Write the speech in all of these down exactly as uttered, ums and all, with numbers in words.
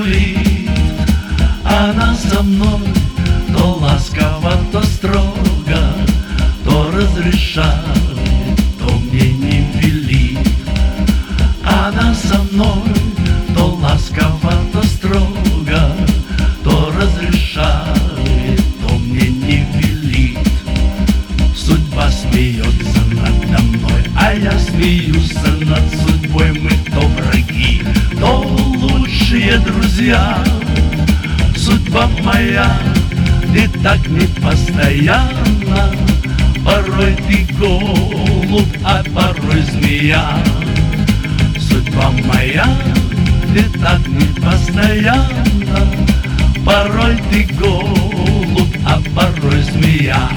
сулит. Она со мной то ласково, то строго, то разрешает, то мне не велит. Она со мной то ласково, то строго, то разрешает, то мне не велит. Судьба смеется надо мной, а я смеюсь над судьбой. Мы то враги, то лучшие друзья. Судьба моя и так непостоянна. Порой ты голубь, а порой змея. Судьба моя и так непостоянна. Порой ты голубь, а порой змея.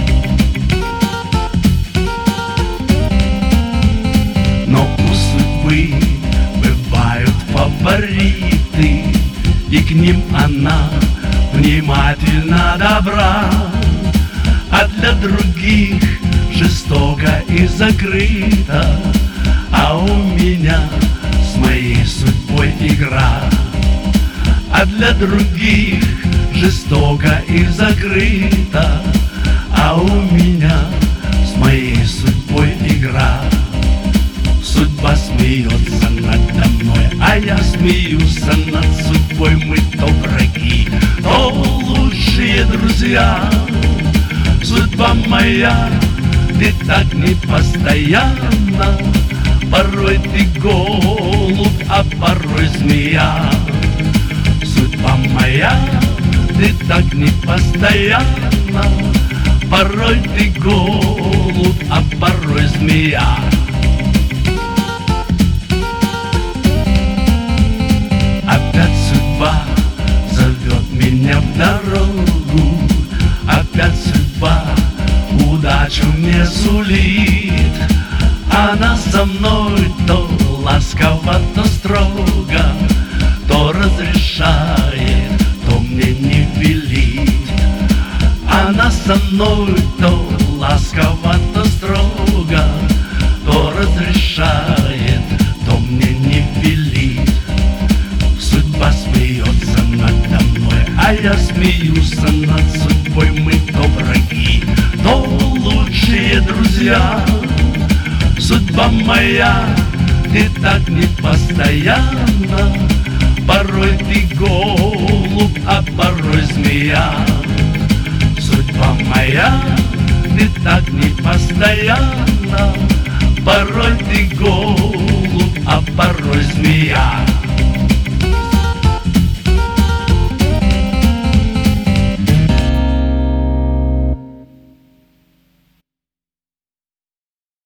Но у судьбы бывают фавориты, и к ним она внимательно добра. А для других жестоко и закрыто, а у меня с моей судьбой игра. А для других жестоко и закрыто, а у меня с моей судьбой игра. Судьба смеется надо мной, а я смеюсь над судьбой. Мы то враги, то лучшие друзья. Судьба моя и так непостоянна. Порой ты голубь, а порой змея. Судьба моя и так непостоянна. Порой ты голубь, а порой змея. Опять судьба зовет меня в дорогу. Опять судьба удачу мне сулит. Она со мной то ласково, то строго, то разрешает, то мне не велит. Она со мной то ласково, то строго, то разрешает, то мне не велит. Судьба смеется надо мной, а я смеюсь над судьбой. Мы то враги, то лучшие друзья. Судьба моя и так непостоянна. Порой ты голубь, а порой змея. Судьба моя и так непостоянна.